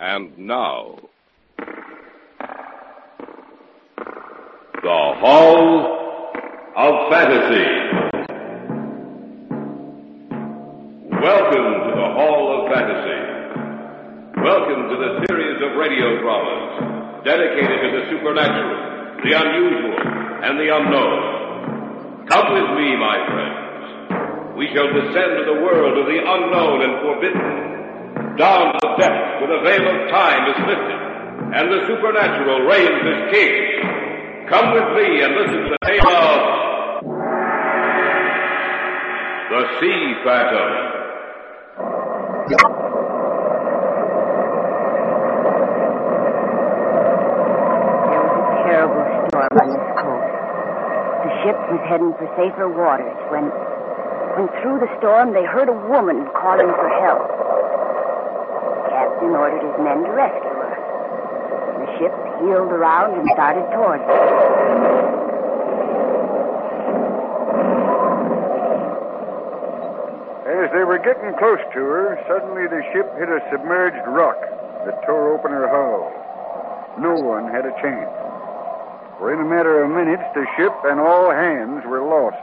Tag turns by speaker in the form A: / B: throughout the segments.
A: And now, the Hall of Fantasy. Welcome to the Hall of Fantasy. Welcome to the series of radio dramas dedicated to the supernatural, the unusual, and the unknown. Come with me, my friends. We shall descend to the world of the unknown and forbidden. Down to the depths where the veil of time is lifted, and the supernatural reigns as king. Come with me and listen to the tale of the Sea Phantom.
B: There was a terrible storm on this coast. The ship was heading for safer waters when through the storm they heard a woman calling for help. The captain ordered his men to rescue her. The ship heeled around and started towards her.
C: As they were getting close to her, suddenly the ship hit a submerged rock that tore open her hull. No one had a chance. For in a matter of minutes, the ship and all hands were lost.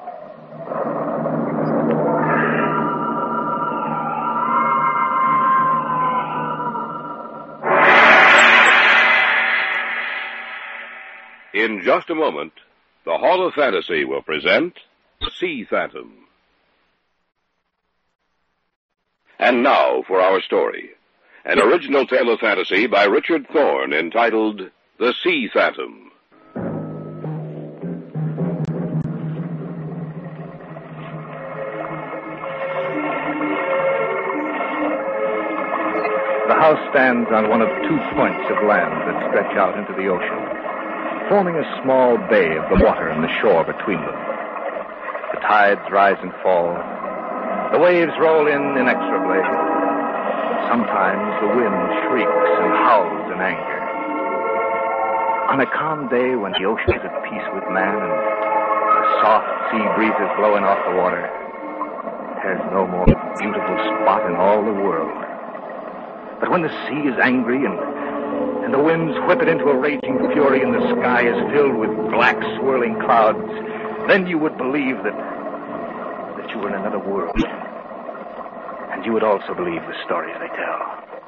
A: In just a moment, the Hall of Fantasy will present The Sea Phantom. And now for our story. An original tale of fantasy by Richard Thorne entitled The Sea Phantom.
D: The house stands on one of 2 points of land that stretch out into the ocean, forming a small bay of the water and the shore between them. The tides rise and fall. The waves roll in inexorably. Sometimes the wind shrieks and howls in anger. On a calm day when the ocean is at peace with man and the soft sea breezes blowing off the water, there's no more beautiful spot in all the world. But when the sea is angry and the winds whip it into a raging fury and the sky is filled with black swirling clouds, then you would believe that you were in another world. And you would also believe the stories they tell.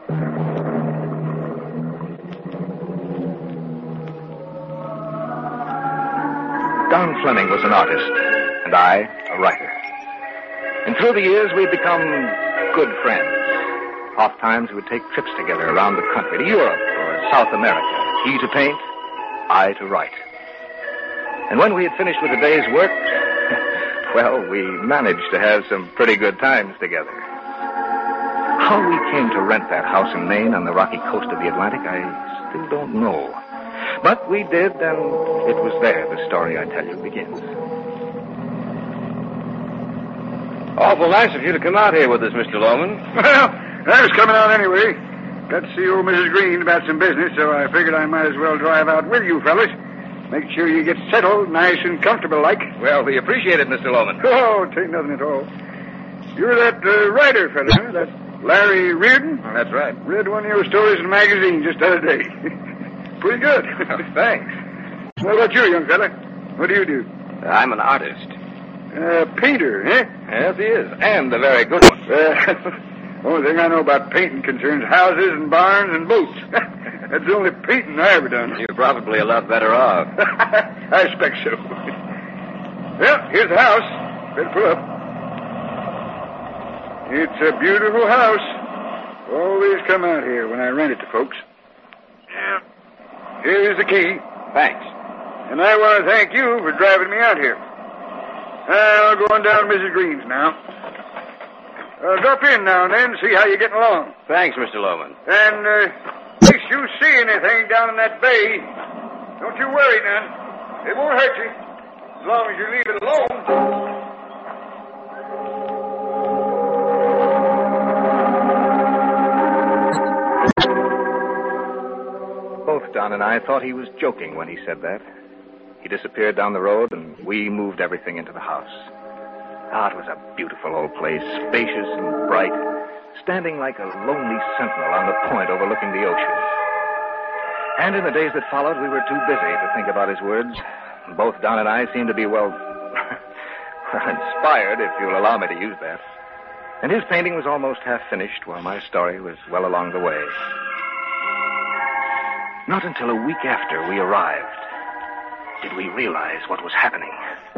D: Don Fleming was an artist, and I, a writer. And through the years, we'd become good friends. Oftentimes, we would take trips together around the country, to Europe or South America. He to paint, I to write. And when we had finished with the day's work, well, we managed to have some pretty good times together. How we came to rent that house in Maine on the rocky coast of the Atlantic, I still don't know. But we did, and it was there the story I tell you begins.
E: Awful nice of you to come out here with us, Mr. Loman.
C: Well, I was coming out anyway. Got to see old Mrs. Green about some business, so I figured I might as well drive out with you fellas. Make sure you get settled nice and comfortable like.
E: Well, we appreciate it, Mr. Loman.
C: Oh, it ain't nothing at all. You're that writer fella, huh? That Larry Reardon?
E: Oh, that's right.
C: Read one of your stories in a magazine just the other day. Pretty good.
E: Oh, thanks.
C: What about you, young fella? What do you do?
E: I'm an artist.
C: Painter, eh?
E: Yes, he is. And a very good one.
C: Only thing I know about painting concerns houses and barns and boats. That's the only painting I ever done.
E: You're probably a lot better off.
C: I expect so. Well, here's the house. Better pull up. It's a beautiful house. Always come out here when I rent it to folks. Yeah. Here's the key.
E: Thanks.
C: And I want to thank you for driving me out here. I'll go on down to Mrs. Green's now. Drop in now and then, see how you're getting along.
E: Thanks, Mr. Loman.
C: And, in case you see anything down in that bay, don't you worry none. It won't hurt you, as long as you leave it alone.
D: Both Don and I thought he was joking when he said that. He disappeared down the road, and we moved everything into the house. Ah, it was a beautiful old place, spacious and bright, standing like a lonely sentinel on the point overlooking the ocean. And in the days that followed, we were too busy to think about his words. Both Don and I seemed to be, well, inspired, if you'll allow me to use that. And his painting was almost half finished while my story was well along the way. Not until a week after we arrived did we realize what was happening.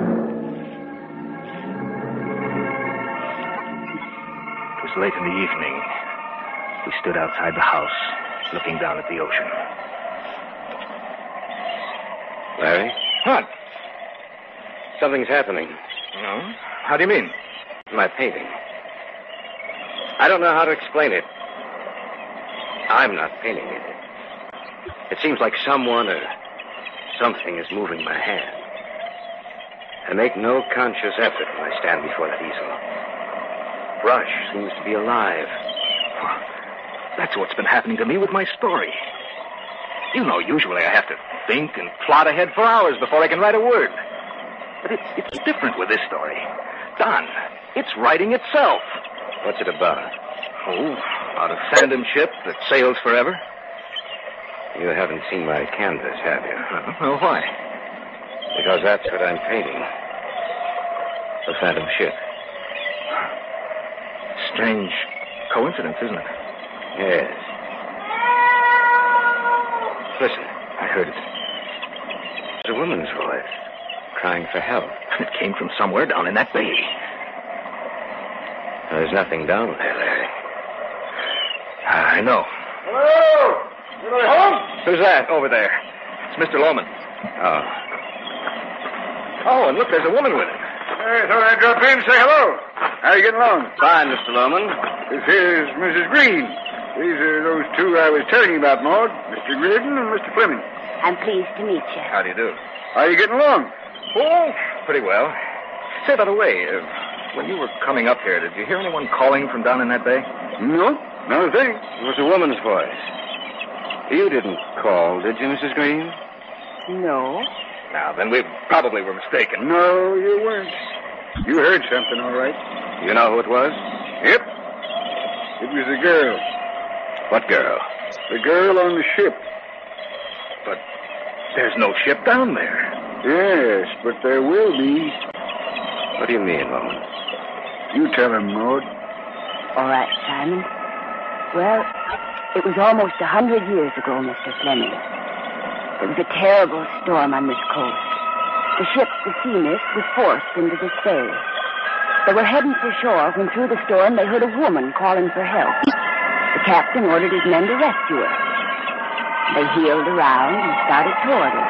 D: It was late in the evening. We stood outside the house, looking down at the ocean.
E: Larry?
D: What?
E: Something's happening.
D: No? How do you mean?
E: My painting. I don't know how to explain it. I'm not painting it. It seems like someone or something is moving my hand. I make no conscious effort when I stand before that easel. Brush seems to be alive.
D: Well, that's what's been happening to me with my story. You know, usually I have to think and plot ahead for hours before I can write a word. But it's different with this story. Don, it's writing itself.
E: What's it about?
D: Oh, about a phantom ship that sails forever.
E: You haven't seen my canvas, have you?
D: Well, why?
E: Because that's what I'm painting. The phantom ship.
D: Strange coincidence, isn't it?
E: Yes. Listen.
D: I heard it.
E: It's a woman's voice, crying for help.
D: It came from somewhere down in that bay.
E: There's nothing down there, Larry.
D: I know.
C: Hello? Anybody home?
D: Who's that over there? It's Mr. Lohman.
E: Oh.
D: Oh, and look, there's a woman with him.
C: Hey, thought I'd drop in and say hello. How you getting along?
E: Fine, Mr. Lohman.
C: This here's Mrs. Green. These are those two I was telling you about, Maud. Mr. Reardon and Mr. Fleming.
B: I'm pleased to meet you.
D: How do you do?
C: How you getting along?
D: Oh, pretty well. Say, by the way, when you were coming up here, did you hear anyone calling from down in that bay?
C: No, not a thing.
E: It was a woman's voice. You didn't call, did you, Mrs. Green?
B: No.
D: Now, then we probably were mistaken.
C: No, you weren't. You heard something, all right.
E: You know who it was?
C: Yep. It was the girl.
E: What girl?
C: The girl on the ship.
D: But there's no ship down there.
C: Yes, but there will be.
E: What do you mean, woman?
C: You tell him, Maud.
B: All right, Simon. Well, it was almost 100 years ago, Mr. Fleming. There was a terrible storm on this coast. The ship, the Sea Mist, was forced into this bay. They were heading for shore when through the storm they heard a woman calling for help. The captain ordered his men to rescue her. They heeled around and started toward her.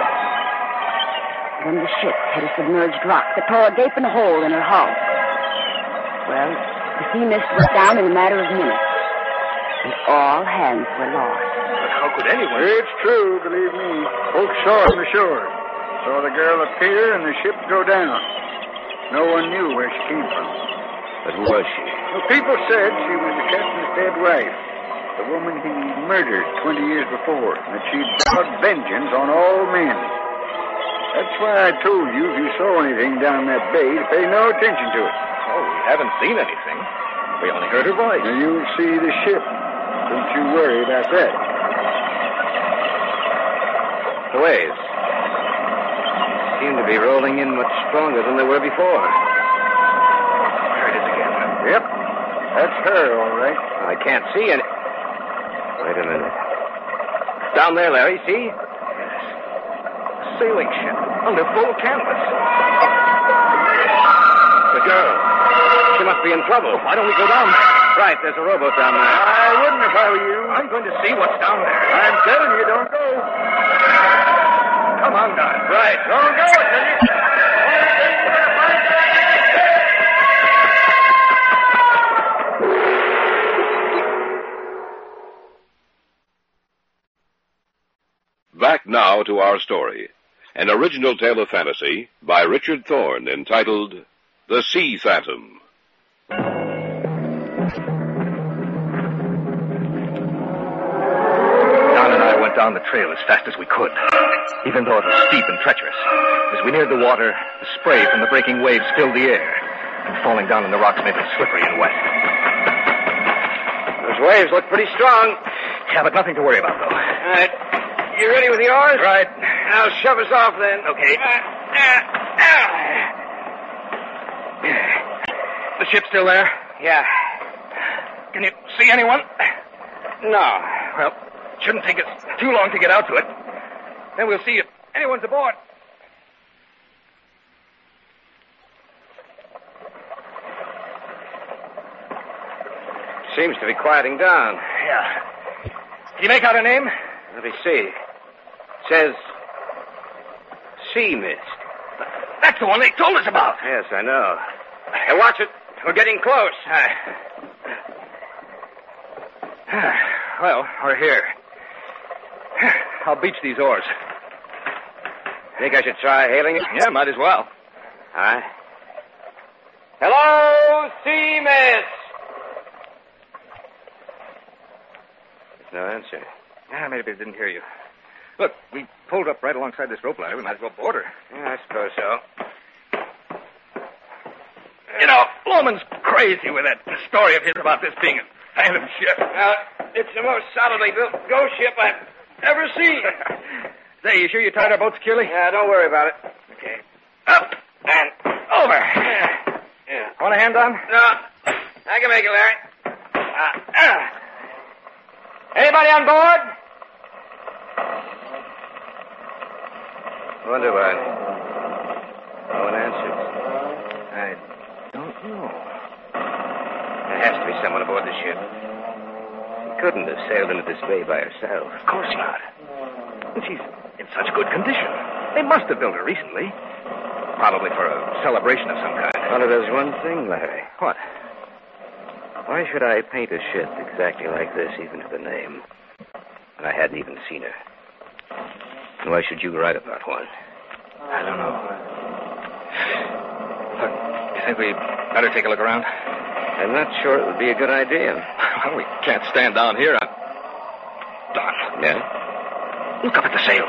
B: Then the ship hit a submerged rock that tore a gaping hole in her hull. Well, the Sea Mist went down in a matter of minutes, and all hands were lost.
D: But how could anyone...
C: It's true, believe me. Folks saw it on the shore. Saw the girl appear and the ship go down. No one knew where she came from.
E: But who was she?
C: Well, people said she was the captain's dead wife, the woman he murdered 20 years before, and that she'd vowed vengeance on all men. That's why I told you if you saw anything down that bay to pay no attention to it.
D: Oh, we haven't seen anything. We only heard her voice.
C: Now, you'll see the ship. Don't you worry about that.
E: The waves seem to be rolling in much stronger than they were before.
D: There it is again.
C: Yep. That's her, all right.
E: I can't see any... Wait a minute. Down there, Larry, see?
D: Sailing ship under full canvas. The girl.
E: She must be in trouble.
D: Why don't we go down there?
E: Right, there's a rowboat down there.
C: I wouldn't if I were you.
D: I'm going to see what's down there.
C: I'm telling you, don't go.
D: Come on, Don.
E: Right.
C: Don't go, I tell you.
A: Back now to our story. An original tale of fantasy by Richard Thorne entitled The Sea Phantom.
D: Don and I went down the trail as fast as we could, even though it was steep and treacherous. As we neared the water, the spray from the breaking waves filled the air, and falling down on the rocks made them slippery and wet.
E: Those waves look pretty strong.
D: Yeah, but nothing to worry about, though.
E: All right. You ready with the oars?
D: Right.
E: I'll shove us off then.
D: Okay. The ship's still there?
E: Yeah.
D: Can you see anyone?
E: No.
D: Well, it shouldn't take us too long to get out to it. Then we'll see if anyone's aboard.
E: Seems to be quieting down.
D: Yeah. Can you make out a name?
E: Let me see. Says Sea Mist.
D: That's the one they told us about.
E: Yes, I know. Hey, watch it. We're getting close.
D: Well, we're here. I'll beach these oars.
E: Think I should try hailing it?
D: Yeah, might as well.
E: All right. Hello, Sea Mist. There's no answer.
D: Yeah, maybe they didn't hear you. Look, we pulled up right alongside this rope ladder. We might as well board her.
E: Yeah, I suppose so.
D: You know, Loman's crazy with that story of his about this being a phantom ship.
E: Well, it's the most solidly built ghost ship I've ever seen.
D: Say, you sure you tied our boat securely?
E: Yeah, don't worry about it.
D: Okay. Up and over.
E: Yeah.
D: Want a hand on?
E: No, I can make it, Larry.
D: Anybody on board?
E: Wonder why no one answers.
D: I don't know.
E: There has to be someone aboard the ship. She couldn't have sailed into this bay by herself.
D: Of course not. And she's in such good condition. They must have built her recently. Probably for a celebration of some kind.
E: Well, there's one thing, Larry.
D: What?
E: Why should I paint a ship exactly like this, even to the name? And I hadn't even seen her. And why should you write about one?
D: I don't know. Look, you think we better take a look around?
E: I'm not sure it would be a good idea.
D: Well, we can't stand down here. Don.
E: Yeah?
D: Look up at the sails.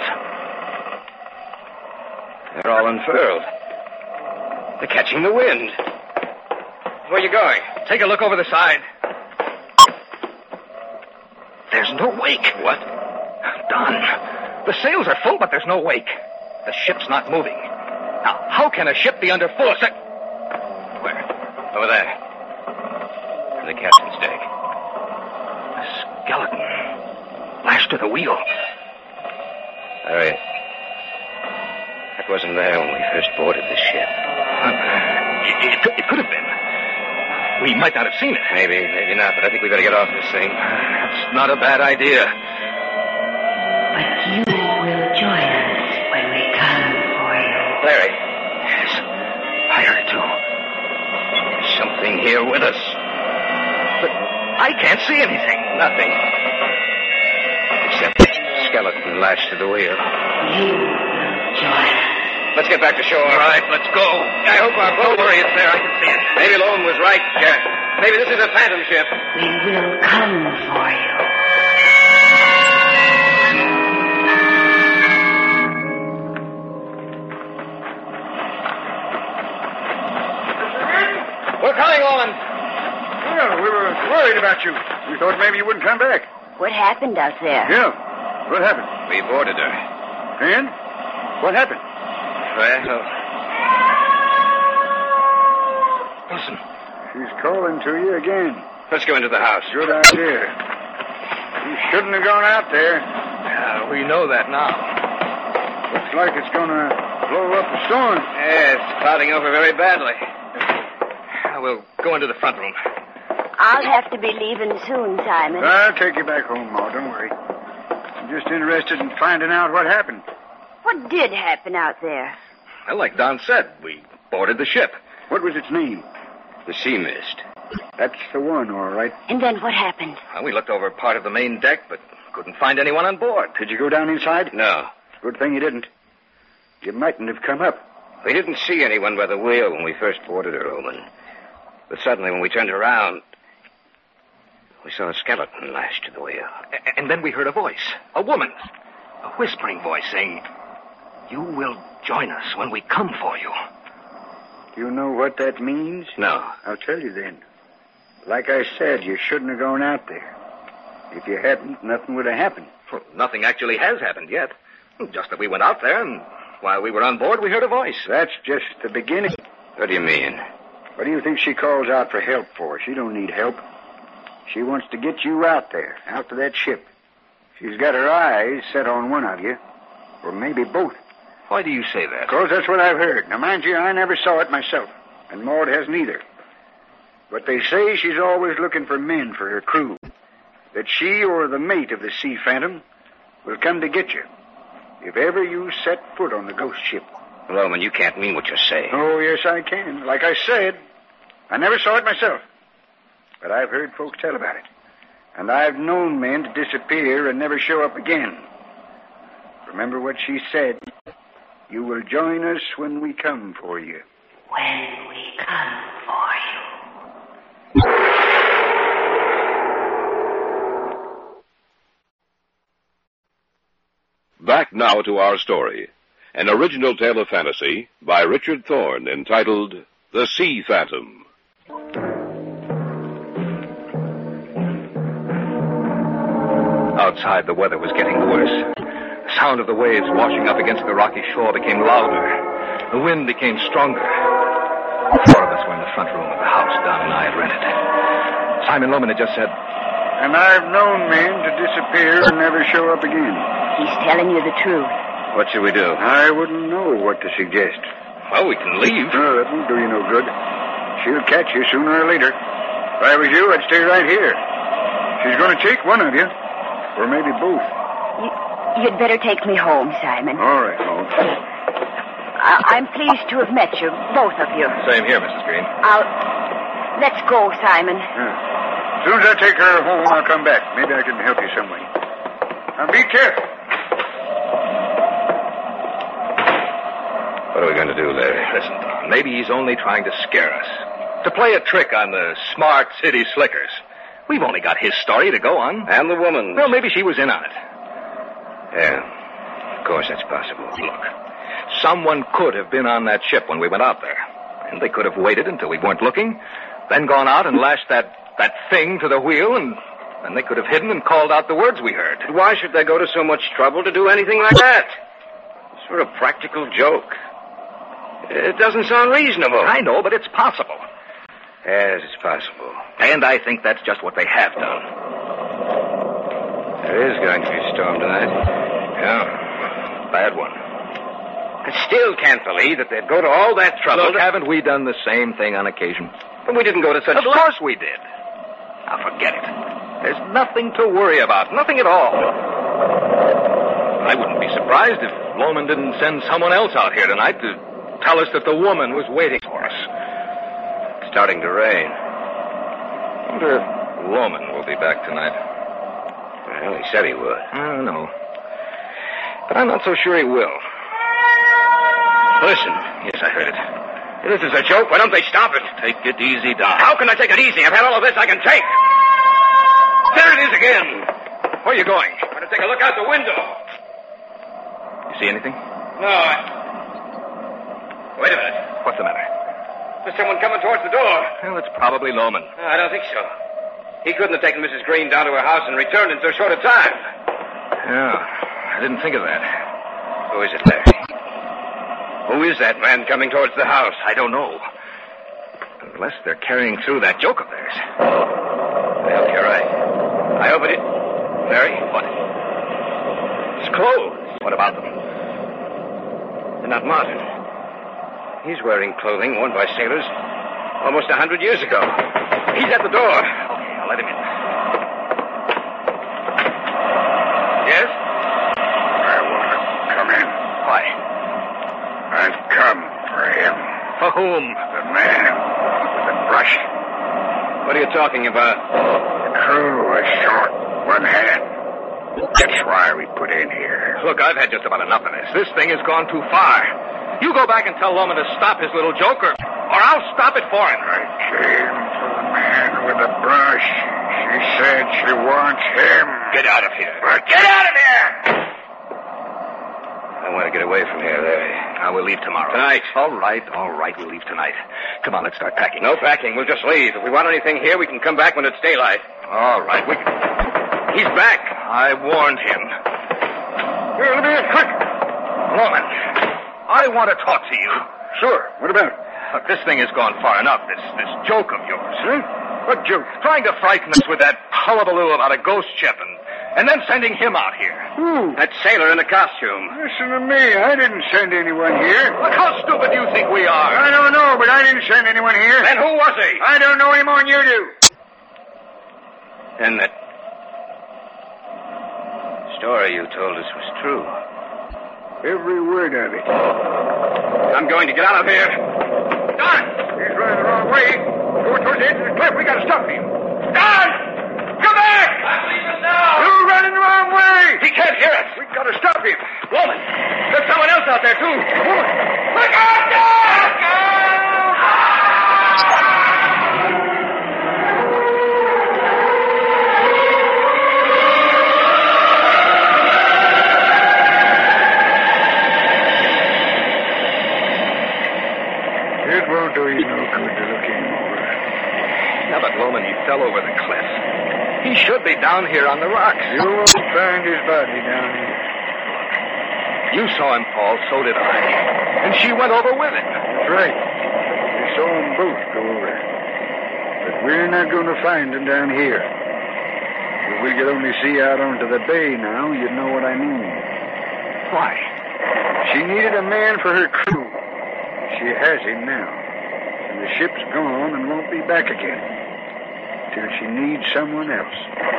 E: They're all unfurled. They're catching the wind. Where are you going?
D: Take a look over the side. There's no wake.
E: What?
D: Don, the sails are full, but there's no wake. The ship's not moving. Now, how can a ship be under full sail?
E: Where? Over there. On the captain's deck.
D: A skeleton. Lashed to the wheel.
E: Harry, that wasn't there when we first boarded the ship.
D: It could have been. We might not have seen it.
E: Maybe not, but I think we better get off this thing.
D: That's not a bad idea.
B: But you will join us when we come for you.
E: Larry.
D: Yes, I heard too.
E: There's something here with us.
D: But I can't see anything.
E: Nothing. Except this skeleton lashed to the wheel.
B: You will join us.
E: Let's get back to shore.
D: All right, let's go.
E: I hope our boat...
D: Don't worry, it's there. I can see it.
E: Maybe Lone was right. Maybe this is a phantom ship.
B: We will come for you.
D: We're coming, Loman.
C: Well, we were worried about you. We thought maybe you wouldn't come back.
B: What happened out there?
C: Yeah. What happened?
E: We boarded her.
C: And? What happened?
E: Well,
D: Listen.
C: She's calling to you again.
E: let's go into the house.
C: Good idea. You shouldn't have gone out there.
D: We know that now.
C: Looks like it's going to blow up a storm.
E: Yes, clouding over very badly.
D: We'll go into the front room.
B: I'll have to be leaving soon, Simon.
C: I'll take you back home, Ma. Don't worry. I'm just interested in finding out what happened.
B: What did happen out there?
D: Well, like Don said, we boarded the ship.
C: What was its name?
E: The Sea Mist.
C: That's the one, all right.
B: And then what happened?
D: Well, we looked over part of the main deck, but couldn't find anyone on board.
C: Did you go down inside?
E: No.
C: Good thing you didn't. You mightn't have come up.
E: We didn't see anyone by the wheel when we first boarded her, Oman. But suddenly, when we turned around, we saw a skeleton lashed to the wheel.
D: And then we heard a voice, a woman's, a whispering voice saying, "You will join us when we come for you."
C: Do you know what that means?
E: No.
C: I'll tell you then. Like I said, you shouldn't have gone out there. If you hadn't, nothing would have happened.
D: Well, nothing actually has happened yet. Just that we went out there, and while we were on board, we heard a voice.
C: That's just the beginning.
E: What do you mean?
C: What do you think she calls out for help for? She don't need help. She wants to get you out there, out to that ship. She's got her eyes set on one of you, or maybe both.
D: Why do you say that?
C: Because that's what I've heard. Now, mind you, I never saw it myself, and Maud hasn't either. But they say she's always looking for men for her crew. That she or the mate of the Sea Phantom will come to get you if ever you set foot on the ghost ship.
E: Loman, you can't mean what you're saying.
C: Oh, yes, I can. Like I said, I never saw it myself. But I've heard folks tell about it. And I've known men to disappear and never show up again. Remember what she said. You will join us when we come for you.
B: When we come for you.
A: Back now to our story. An original tale of fantasy by Richard Thorne entitled The Sea Phantom.
D: Outside, the weather was getting worse. The sound of the waves washing up against the rocky shore became louder. The wind became stronger. The four of us were in the front room of the house Don and I had rented. Simon Loman had just said,
C: And I've known men to disappear and never show up again.
B: He's telling you the truth.
E: What should we do?
C: I wouldn't know what to suggest.
D: well, we can leave.
C: No, that won't do you no good. She'll catch you sooner or later. If I was you, I'd stay right here. She's going to take one of you. Or maybe both.
B: You'd better take me home, Simon.
C: All right, Holmes.
B: I'm pleased to have met you, both of you.
D: Same here, Mrs. Green.
B: Let's go, Simon.
C: Yeah. As soon as I take her home, I'll come back. Maybe I can help you some way. Now, be careful.
E: What are we going to do, Larry?
D: Listen, Don, maybe he's only trying to scare us. To play a trick on the smart city slickers. We've only got his story to go on.
E: And the woman.
D: Well, maybe she was in on it.
E: Yeah, of course that's possible.
D: Look, someone could have been on that ship when we went out there. And they could have waited until we weren't looking, then gone out and lashed that thing to the wheel, and then they could have hidden and called out the words we heard.
E: But why should they go to so much trouble to do anything like that? Sort of practical joke. It doesn't sound reasonable.
D: I know, but it's possible.
E: Yes, it's possible.
D: And I think that's just what they have done.
E: There is going to be a storm tonight.
D: Yeah, bad one.
E: I still can't believe that they'd go to all that trouble.
D: Look, haven't we done the same thing on occasion?
E: But we didn't go to such...
D: Of course we did. Now, forget it. There's nothing to worry about. Nothing at all. I wouldn't be surprised if Loman didn't send someone else out here tonight to tell us that the woman was waiting for us.
E: It's starting to rain.
D: I wonder if Loman will be back tonight.
E: Well, he said he would.
D: I don't know. But I'm not so sure he will.
E: Listen.
D: Yes, I heard it.
E: This is a joke. Why don't they stop it?
D: Take it easy, Don.
E: How can I take it easy? I've had all of this I can take. There it is again.
D: Where are you going?
E: I'm going to take a look out the window.
D: You see anything?
E: No, Wait a minute.
D: What's the matter?
E: There's someone coming towards the door.
D: Well, it's probably Loman.
E: No, I don't think so. He couldn't have taken Mrs. Green down to her house and returned in so short a time.
D: Yeah, I didn't think of that.
E: Who is it, Larry? Who is that man coming towards the house?
D: I don't know. Unless they're carrying through that joke of theirs.
E: Well, you're right. I open it. Larry?
D: What?
E: It's clothes.
D: What about them?
E: They're not modern. He's wearing clothing worn by sailors almost 100 years ago. He's at the door.
D: Okay, I'll let him in.
E: Yes?
C: I want to come in.
D: Why?
C: I've come for him.
D: For whom?
C: The man with the brush.
E: What are you talking about?
C: The crew was short. One hand. That's why we put in here.
D: Look, I've had just about enough of this. This thing has gone too far. You go back and tell Loman to stop his little joke, or I'll stop it for him.
C: I came for the man with the brush. She said she wants him.
D: Get out of here.
C: But get out of here!
E: I want to get away from here, Larry.
D: We'll leave tomorrow.
E: Tonight.
D: All right. We'll leave tonight. Come on, let's start packing.
E: No packing. We'll just leave. If we want anything here, we can come back when it's daylight.
D: All right.
E: He's back.
D: I warned him.
C: Here, let me in, quick.
D: Loman, I want to talk to you.
C: Sure. What about it?
D: Look, this thing has gone far enough, this joke of yours.
C: Huh? What joke?
D: Trying to frighten us with that hullabaloo about a ghost ship and then sending him out here.
C: Who?
E: That sailor in the costume.
C: Listen to me. I didn't send anyone here.
D: Look how stupid you think we are.
C: I don't know, but I didn't send anyone here.
E: Then who was he?
C: I don't know any more than you do.
E: Then that story you told us was true.
C: Every word of it.
E: I'm going to get out of here.
C: Don! He's running the wrong way. Going towards the edge of the cliff. We got to stop him. Don! Come back!
E: I'm leaving now.
C: You're running the wrong way.
E: He can't hear us.
C: We got to stop him.
E: Woman, there's someone else out there, too.
C: Woman.
E: Look out, Dad! Look out!
C: It won't do you no good to look anymore.
D: Now, but Loman, he fell over the cliff. He should be down here on the rocks.
C: You won't find his body down here.
D: You saw him fall, so did I. And she went over with him.
C: That's right. We saw them both go over. But we're not going to find them down here. If we could only see out onto the bay now, you'd know what I mean.
D: Why?
C: She needed a man for her crew. She has him now. And the ship's gone and won't be back again. Till she needs someone else.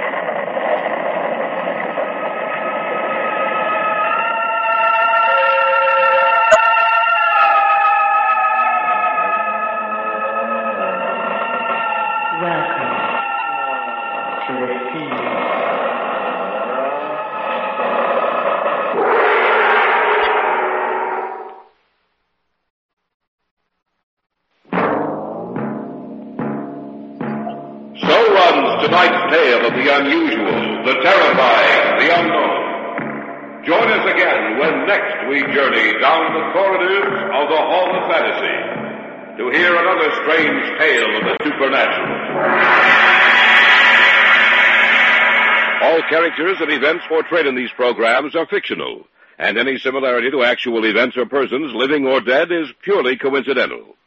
F: Welcome to the sea.
A: Tonight's tale of the unusual, the terrifying, the unknown. Join us again when next we journey down the corridors of the Hall of Fantasy to hear another strange tale of the supernatural. All characters and events portrayed in these programs are fictional, and any similarity to actual events or persons, living or dead, is purely coincidental.